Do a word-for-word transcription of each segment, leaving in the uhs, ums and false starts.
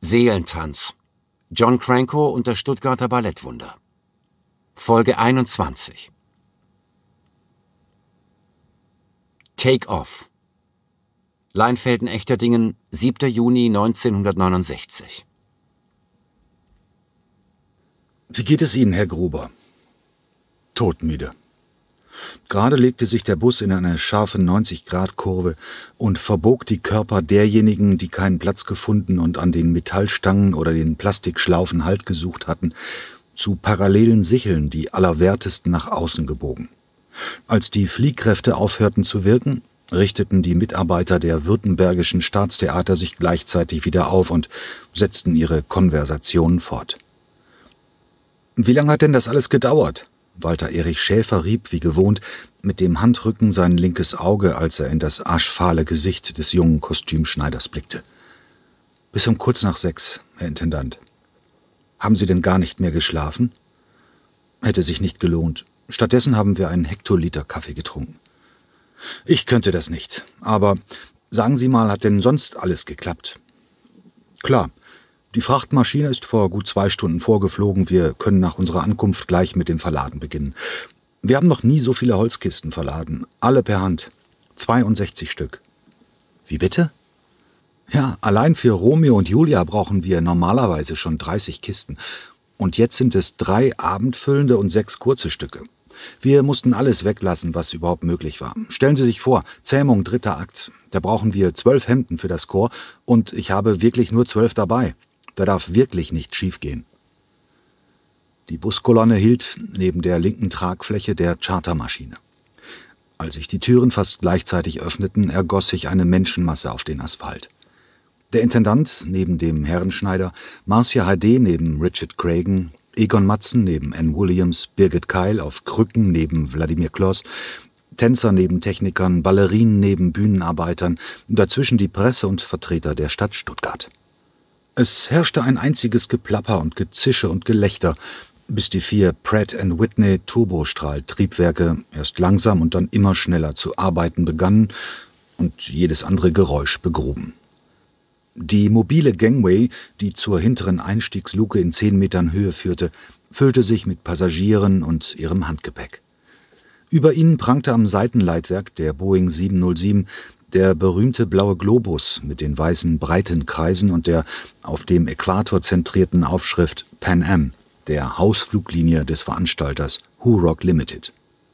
Seelentanz. John Cranko und das Stuttgarter Ballettwunder. Folge einundzwanzig. Take Off. Leinfelden-Echterdingen, siebter Juni neunzehnhundertneunundsechzig. Wie geht es Ihnen, Herr Gruber? Todmüde. Gerade legte sich der Bus in eine scharfe neunzig-Grad-Kurve und verbog die Körper derjenigen, die keinen Platz gefunden und an den Metallstangen oder den Plastikschlaufen Halt gesucht hatten, zu parallelen Sicheln, die allerwertesten nach außen gebogen. Als die Fliehkräfte aufhörten zu wirken, richteten die Mitarbeiter der Württembergischen Staatstheater sich gleichzeitig wieder auf und setzten ihre Konversationen fort. »Wie lange hat denn das alles gedauert?« Walter Erich Schäfer rieb, wie gewohnt, mit dem Handrücken sein linkes Auge, als er in das aschfahle Gesicht des jungen Kostümschneiders blickte. »Bis um kurz nach sechs, Herr Intendant.« »Haben Sie denn gar nicht mehr geschlafen?« »Hätte sich nicht gelohnt. Stattdessen haben wir einen Hektoliter Kaffee getrunken.« »Ich könnte das nicht. Aber sagen Sie mal, hat denn sonst alles geklappt?« »Klar. Die Frachtmaschine ist vor gut zwei Stunden vorgeflogen. Wir können nach unserer Ankunft gleich mit dem Verladen beginnen. Wir haben noch nie so viele Holzkisten verladen. Alle per Hand. zweiundsechzig Stück.« »Wie bitte?« »Ja, allein für Romeo und Julia brauchen wir normalerweise schon dreißig Kisten. Und jetzt sind es drei abendfüllende und sechs kurze Stücke. Wir mussten alles weglassen, was überhaupt möglich war. Stellen Sie sich vor, Zähmung, dritter Akt. Da brauchen wir zwölf Hemden für das Corps und ich habe wirklich nur zwölf dabei. Da darf wirklich nichts schiefgehen.« Die Buskolonne hielt neben der linken Tragfläche der Chartermaschine. Als sich die Türen fast gleichzeitig öffneten, ergoss sich eine Menschenmasse auf den Asphalt. Der Intendant neben dem Herrenschneider, Marcia Hade neben Richard Cragen, Egon Matzen neben Ann Williams, Birgit Keil auf Krücken neben Wladimir Kloss, Tänzer neben Technikern, Ballerinen neben Bühnenarbeitern, dazwischen die Presse und Vertreter der Stadt Stuttgart. Es herrschte ein einziges Geplapper und Gezische und Gelächter, bis die vier Pratt and Whitney Turbostrahl-Triebwerke erst langsam und dann immer schneller zu arbeiten begannen und jedes andere Geräusch begruben. Die mobile Gangway, die zur hinteren Einstiegsluke in zehn Metern Höhe führte, füllte sich mit Passagieren und ihrem Handgepäck. Über ihnen prangte am Seitenleitwerk der Boeing sieben null sieben der berühmte blaue Globus mit den weißen breiten Kreisen und der auf dem Äquator zentrierten Aufschrift Pan Am, der Hausfluglinie des Veranstalters Hurock Limited.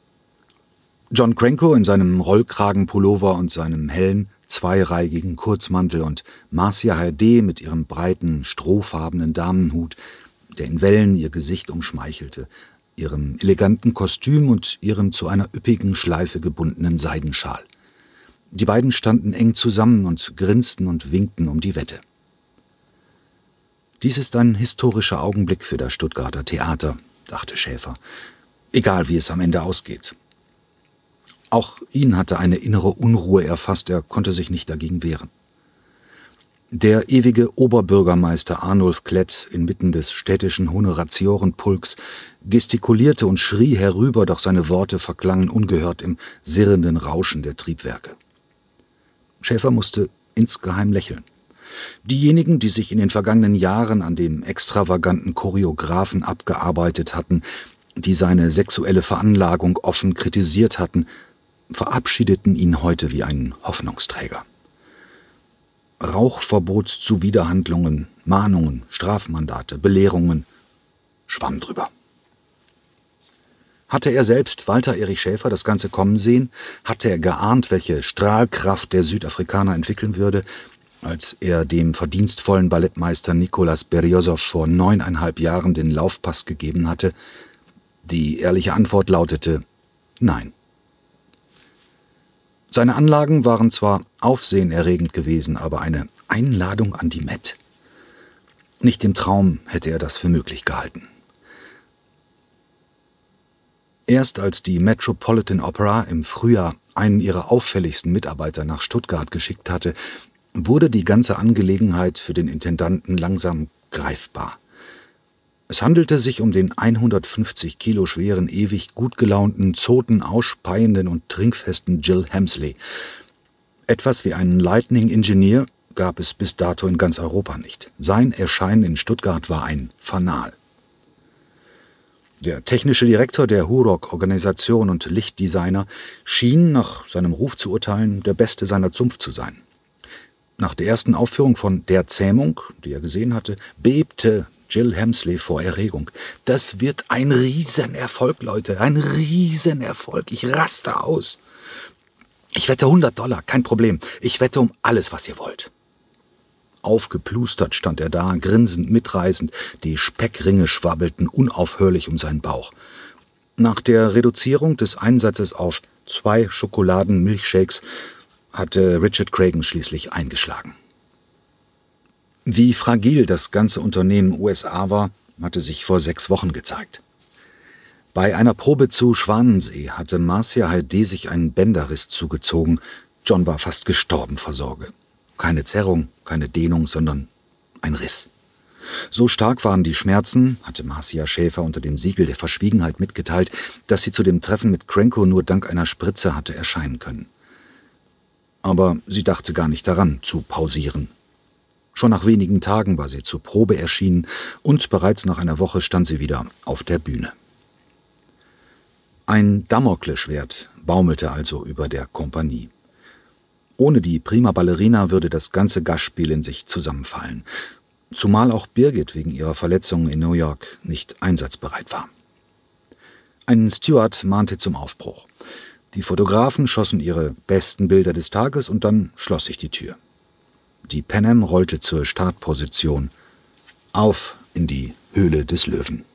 John Cranko in seinem Rollkragenpullover und seinem hellen, zweireihigen Kurzmantel und Marcia Hade mit ihrem breiten, strohfarbenen Damenhut, der in Wellen ihr Gesicht umschmeichelte, ihrem eleganten Kostüm und ihrem zu einer üppigen Schleife gebundenen Seidenschal. Die beiden standen eng zusammen und grinsten und winkten um die Wette. »Dies ist ein historischer Augenblick für das Stuttgarter Theater«, dachte Schäfer, »egal wie es am Ende ausgeht.« Auch ihn hatte eine innere Unruhe erfasst, er konnte sich nicht dagegen wehren. Der ewige Oberbürgermeister Arnulf Klett inmitten des städtischen Honoratiorenpulks gestikulierte und schrie herüber, doch seine Worte verklangen ungehört im sirrenden Rauschen der Triebwerke. Schäfer musste insgeheim lächeln. Diejenigen, die sich in den vergangenen Jahren an dem extravaganten Choreografen abgearbeitet hatten, die seine sexuelle Veranlagung offen kritisiert hatten, verabschiedeten ihn heute wie einen Hoffnungsträger. Rauchverbotszuwiderhandlungen, Mahnungen, Strafmandate, Belehrungen, schwamm drüber. Hatte er selbst, Walter Erich Schäfer, das Ganze kommen sehen? Hatte er geahnt, welche Strahlkraft der Südafrikaner entwickeln würde, als er dem verdienstvollen Ballettmeister Nicolas Beriozow vor neuneinhalb Jahren den Laufpass gegeben hatte? Die ehrliche Antwort lautete Nein. Seine Anlagen waren zwar aufsehenerregend gewesen, aber eine Einladung an die Met? Nicht im Traum hätte er das für möglich gehalten. Erst als die Metropolitan Opera im Frühjahr einen ihrer auffälligsten Mitarbeiter nach Stuttgart geschickt hatte, wurde die ganze Angelegenheit für den Intendanten langsam greifbar. Es handelte sich um den hundertfünfzig Kilo schweren, ewig gut gelaunten, zoten, ausspeienden und trinkfesten Jill Hemsley. Etwas wie einen Lightning Engineer, gab es bis dato in ganz Europa nicht. Sein Erscheinen in Stuttgart war ein Fanal. Der technische Direktor der Hurock-Organisation und Lichtdesigner schien, nach seinem Ruf zu urteilen, der Beste seiner Zunft zu sein. Nach der ersten Aufführung von Der Zähmung, die er gesehen hatte, bebte Jill Hemsley vor Erregung. »Das wird ein Riesenerfolg, Leute, ein Riesenerfolg. Ich raste aus. Ich wette hundert Dollar, kein Problem. Ich wette um alles, was ihr wollt.« Aufgeplustert stand er da, grinsend mitreißend, die Speckringe schwabbelten unaufhörlich um seinen Bauch. Nach der Reduzierung des Einsatzes auf zwei Schokoladen-Milchshakes hatte Richard Cragen schließlich eingeschlagen. Wie fragil das ganze Unternehmen U S A war, hatte sich vor sechs Wochen gezeigt. Bei einer Probe zu Schwanensee hatte Marcia Haydée sich einen Bänderriss zugezogen. John war fast gestorben vor Sorge. Keine Zerrung, keine Dehnung, sondern ein Riss. So stark waren die Schmerzen, hatte Marcia Schäfer unter dem Siegel der Verschwiegenheit mitgeteilt, dass sie zu dem Treffen mit Cranko nur dank einer Spritze hatte erscheinen können. Aber sie dachte gar nicht daran, zu pausieren. Schon nach wenigen Tagen war sie zur Probe erschienen und bereits nach einer Woche stand sie wieder auf der Bühne. Ein Damoklesschwert baumelte also über der Kompanie. Ohne die Prima Ballerina würde das ganze Gastspiel in sich zusammenfallen, zumal auch Birgit wegen ihrer Verletzungen in New York nicht einsatzbereit war. Ein Steward mahnte zum Aufbruch. Die Fotografen schossen ihre besten Bilder des Tages und dann schloss sich die Tür. Die Pan Am rollte zur Startposition auf in die Höhle des Löwen.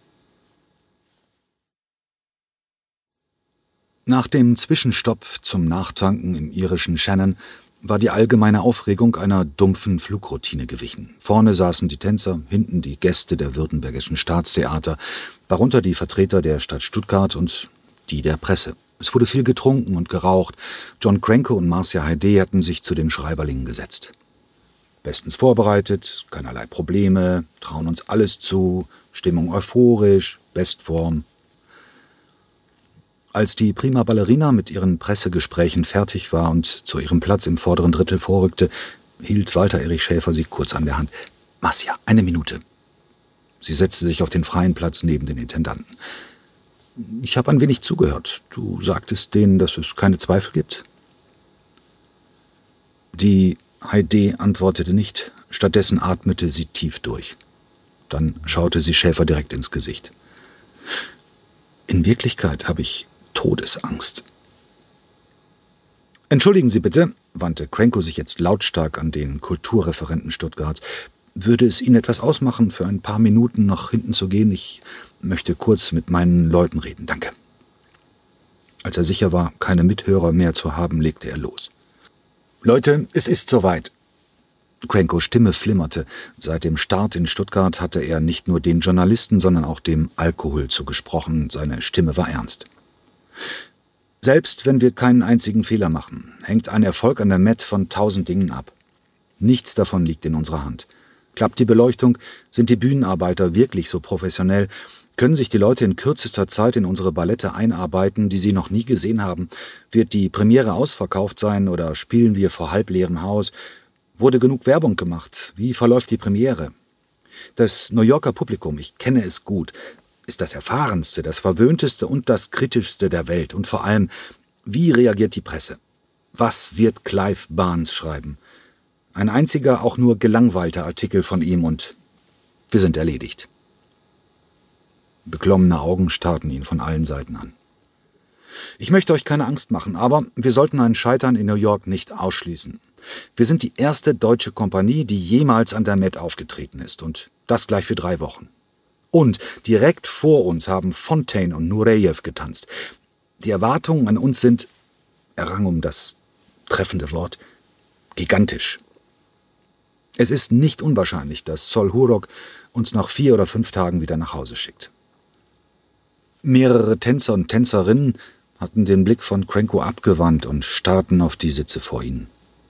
Nach dem Zwischenstopp zum Nachtanken im irischen Shannon war die allgemeine Aufregung einer dumpfen Flugroutine gewichen. Vorne saßen die Tänzer, hinten die Gäste der Württembergischen Staatstheater, darunter die Vertreter der Stadt Stuttgart und die der Presse. Es wurde viel getrunken und geraucht. John Cranko und Marcia Haydée hatten sich zu den Schreiberlingen gesetzt. Bestens vorbereitet, keinerlei Probleme, trauen uns alles zu, Stimmung euphorisch, Bestform. Als die Prima Ballerina mit ihren Pressegesprächen fertig war und zu ihrem Platz im vorderen Drittel vorrückte, hielt Walter Erich Schäfer sie kurz an der Hand. »Marcia, eine Minute.« Sie setzte sich auf den freien Platz neben den Intendanten. »Ich habe ein wenig zugehört. Du sagtest denen, dass es keine Zweifel gibt?« Die Haydée antwortete nicht, stattdessen atmete sie tief durch. Dann schaute sie Schäfer direkt ins Gesicht. »In Wirklichkeit habe ich Todesangst.« »Entschuldigen Sie bitte«, wandte Cranko sich jetzt lautstark an den Kulturreferenten Stuttgarts, »würde es Ihnen etwas ausmachen, für ein paar Minuten nach hinten zu gehen? Ich möchte kurz mit meinen Leuten reden, danke.« Als er sicher war, keine Mithörer mehr zu haben, legte er los. »Leute, es ist soweit.« Crankos Stimme flimmerte. Seit dem Start in Stuttgart hatte er nicht nur den Journalisten, sondern auch dem Alkohol zugesprochen. Seine Stimme war ernst. »Selbst wenn wir keinen einzigen Fehler machen, hängt ein Erfolg an der Met von tausend Dingen ab. Nichts davon liegt in unserer Hand. Klappt die Beleuchtung, sind die Bühnenarbeiter wirklich so professionell, können sich die Leute in kürzester Zeit in unsere Ballette einarbeiten, die sie noch nie gesehen haben, wird die Premiere ausverkauft sein oder spielen wir vor halbleerem Haus, wurde genug Werbung gemacht, wie verläuft die Premiere? Das New Yorker Publikum, ich kenne es gut, ist das erfahrenste, das verwöhnteste und das kritischste der Welt. Und vor allem, wie reagiert die Presse? Was wird Clive Barnes schreiben? Ein einziger, auch nur gelangweilter Artikel von ihm und wir sind erledigt.« Beklommene Augen starrten ihn von allen Seiten an. »Ich möchte euch keine Angst machen, aber wir sollten ein Scheitern in New York nicht ausschließen. Wir sind die erste deutsche Kompanie, die jemals an der Met aufgetreten ist und das gleich für drei Wochen. Und direkt vor uns haben Fontaine und Nureyev getanzt. Die Erwartungen an uns sind, er rang um das treffende Wort, gigantisch. Es ist nicht unwahrscheinlich, dass Sol Hurok uns nach vier oder fünf Tagen wieder nach Hause schickt.« Mehrere Tänzer und Tänzerinnen hatten den Blick von Cranko abgewandt und starrten auf die Sitze vor ihnen.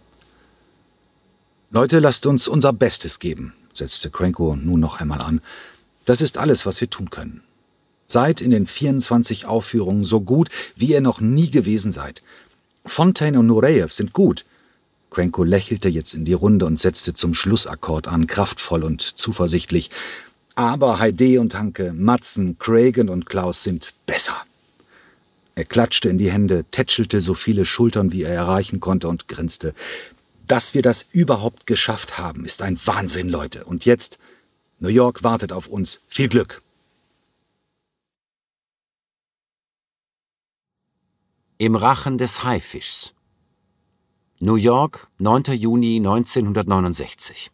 »Leute, lasst uns unser Bestes geben«, setzte Cranko nun noch einmal an. »Das ist alles, was wir tun können. Seid in den vierundzwanzig Aufführungen so gut, wie ihr noch nie gewesen seid. Fontaine und Nureyev sind gut. Cranko lächelte jetzt in die Runde und setzte zum Schlussakkord an, kraftvoll und zuversichtlich. Aber Heide und Hanke, Matzen, Cragen und Klaus sind besser. Er klatschte in die Hände, tätschelte so viele Schultern, wie er erreichen konnte und grinste. Dass wir das überhaupt geschafft haben, ist ein Wahnsinn, Leute. Und jetzt, New York wartet auf uns. Viel Glück. Im Rachen des Haifischs. New York, neunter Juni neunzehnhundertneunundsechzig.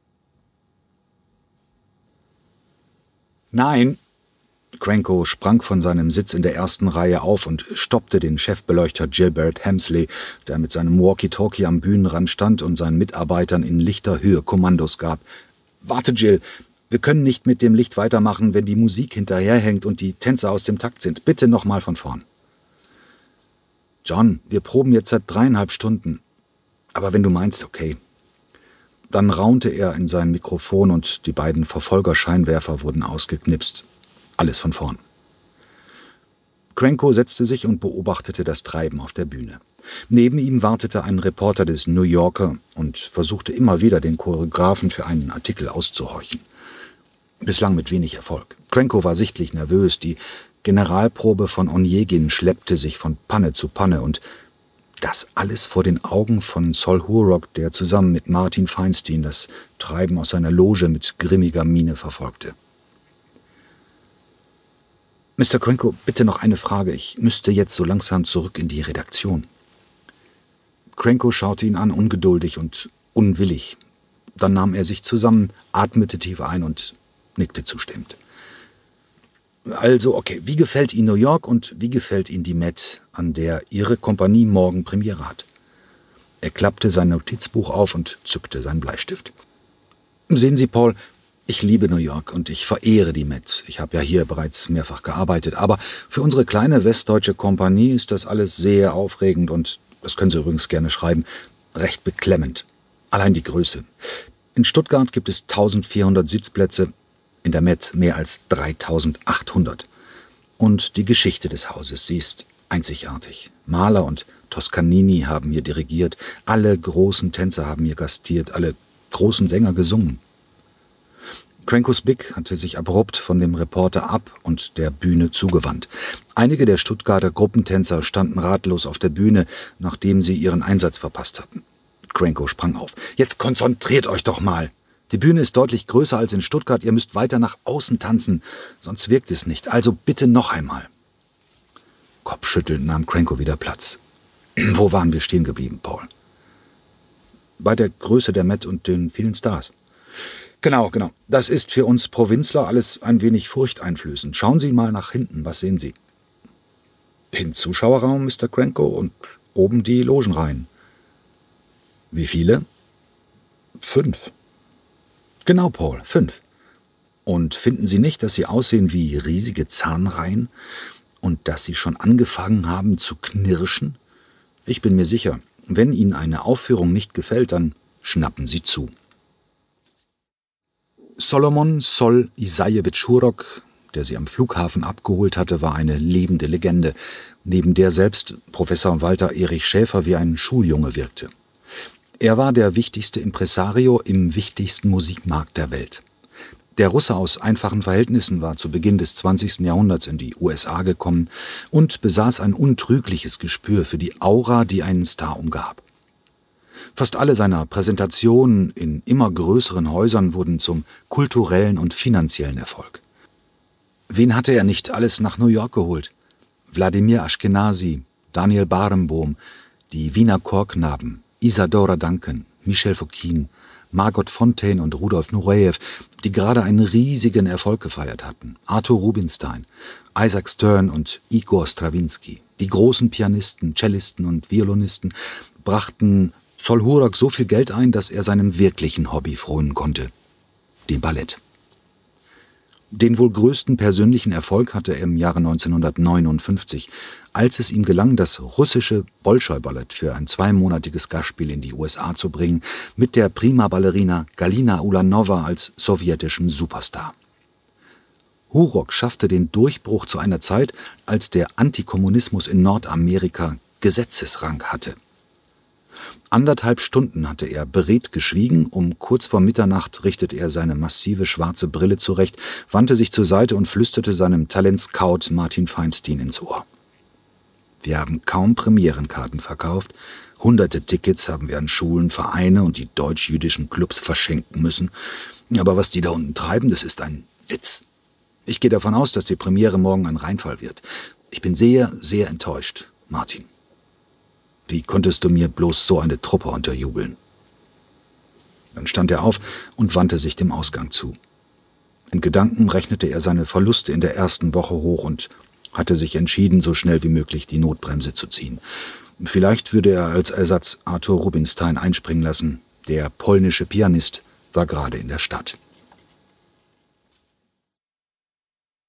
Nein! Cranko sprang von seinem Sitz in der ersten Reihe auf und stoppte den Chefbeleuchter Gilbert Hemsley, der mit seinem Walkie-Talkie am Bühnenrand stand und seinen Mitarbeitern in lichter Höhe Kommandos gab. »Warte, Jill, wir können nicht mit dem Licht weitermachen, wenn die Musik hinterherhängt und die Tänzer aus dem Takt sind. Bitte nochmal von vorn.« »John, wir proben jetzt seit dreieinhalb Stunden. Aber wenn du meinst, okay.« Dann raunte er in sein Mikrofon und die beiden Verfolgerscheinwerfer wurden ausgeknipst. Alles von vorn. Cranko setzte sich und beobachtete das Treiben auf der Bühne. Neben ihm wartete ein Reporter des New Yorker und versuchte immer wieder, den Choreografen für einen Artikel auszuhorchen. Bislang mit wenig Erfolg. Cranko war sichtlich nervös. Die Generalprobe von Onegin schleppte sich von Panne zu Panne und das alles vor den Augen von Sol Hurok, der zusammen mit Martin Feinstein das Treiben aus seiner Loge mit grimmiger Miene verfolgte. »Mister Cranko, bitte noch eine Frage. Ich müsste jetzt so langsam zurück in die Redaktion.« Cranko schaute ihn an, ungeduldig und unwillig. Dann nahm er sich zusammen, atmete tief ein und nickte zustimmend. »Also, okay, wie gefällt Ihnen New York und wie gefällt Ihnen die Met, an der Ihre Kompanie morgen Premiere hat?« Er klappte sein Notizbuch auf und zückte seinen Bleistift. »Sehen Sie, Paul, ich liebe New York und ich verehre die Met. Ich habe ja hier bereits mehrfach gearbeitet, aber für unsere kleine westdeutsche Kompanie ist das alles sehr aufregend und, das können Sie übrigens gerne schreiben, recht beklemmend. Allein die Größe. In Stuttgart gibt es eintausendvierhundert Sitzplätze, in der Met mehr als dreitausendachthundert. Und die Geschichte des Hauses, sie ist einzigartig. Mahler und Toscanini haben hier dirigiert, alle großen Tänzer haben hier gastiert, alle großen Sänger gesungen. Crankos Blick hatte sich abrupt von dem Reporter ab und der Bühne zugewandt. Einige der Stuttgarter Gruppentänzer standen ratlos auf der Bühne, nachdem sie ihren Einsatz verpasst hatten. Cranko sprang auf. »Jetzt konzentriert euch doch mal! Die Bühne ist deutlich größer als in Stuttgart, ihr müsst weiter nach außen tanzen, sonst wirkt es nicht. Also bitte noch einmal.« Kopfschüttelnd nahm Cranko wieder Platz. »Wo waren wir stehen geblieben, Paul?« »Bei der Größe der Met und den vielen Stars.« »Genau, genau. Das ist für uns Provinzler alles ein wenig furchteinflößend. Schauen Sie mal nach hinten, was sehen Sie?« »Den Zuschauerraum, Mister Cranko, und oben die Logenreihen.« »Wie viele?« »Fünf.« »Genau, Paul, fünf. Und finden Sie nicht, dass sie aussehen wie riesige Zahnreihen und dass sie schon angefangen haben zu knirschen? Ich bin mir sicher, wenn Ihnen eine Aufführung nicht gefällt, dann schnappen Sie zu.« Solomon Sol Isajewitsch Hurok, der sie am Flughafen abgeholt hatte, war eine lebende Legende, neben der selbst Professor Walter Erich Schäfer wie ein Schuljunge wirkte. Er war der wichtigste Impresario im wichtigsten Musikmarkt der Welt. Der Russe aus einfachen Verhältnissen war zu Beginn des zwanzigsten Jahrhunderts in die U S A gekommen und besaß ein untrügliches Gespür für die Aura, die einen Star umgab. Fast alle seiner Präsentationen in immer größeren Häusern wurden zum kulturellen und finanziellen Erfolg. Wen hatte er nicht alles nach New York geholt? Wladimir Ashkenazy, Daniel Barenboim, die Wiener Chorknaben, Isadora Duncan, Michel Fokine, Margot Fonteyn und Rudolf Nureyev, die gerade einen riesigen Erfolg gefeiert hatten, Arthur Rubinstein, Isaac Stern und Igor Strawinsky. Die großen Pianisten, Cellisten und Violinisten brachten Sol Hurok so viel Geld ein, dass er seinem wirklichen Hobby frönen konnte, dem Ballett. Den wohl größten persönlichen Erfolg hatte er im Jahre neunzehnhundertneunundfünfzig, als es ihm gelang, das russische Bolschoi-Ballett für ein zweimonatiges Gastspiel in die U S A zu bringen, mit der Prima-Ballerina Galina Ulanova als sowjetischem Superstar. Hurok schaffte den Durchbruch zu einer Zeit, als der Antikommunismus in Nordamerika Gesetzesrang hatte. Anderthalb Stunden hatte er beredt geschwiegen, um kurz vor Mitternacht richtete er seine massive schwarze Brille zurecht, wandte sich zur Seite und flüsterte seinem Talentscout Martin Feinstein ins Ohr. Wir haben kaum Premierenkarten verkauft, hunderte Tickets haben wir an Schulen, Vereine und die deutsch-jüdischen Clubs verschenken müssen, aber was die da unten treiben, das ist ein Witz. Ich gehe davon aus, dass die Premiere morgen ein Reinfall wird. Ich bin sehr, sehr enttäuscht, Martin. Wie konntest du mir bloß so eine Truppe unterjubeln? Dann stand er auf und wandte sich dem Ausgang zu. In Gedanken rechnete er seine Verluste in der ersten Woche hoch und hatte sich entschieden, so schnell wie möglich die Notbremse zu ziehen. Vielleicht würde er als Ersatz Arthur Rubinstein einspringen lassen. Der polnische Pianist war gerade in der Stadt.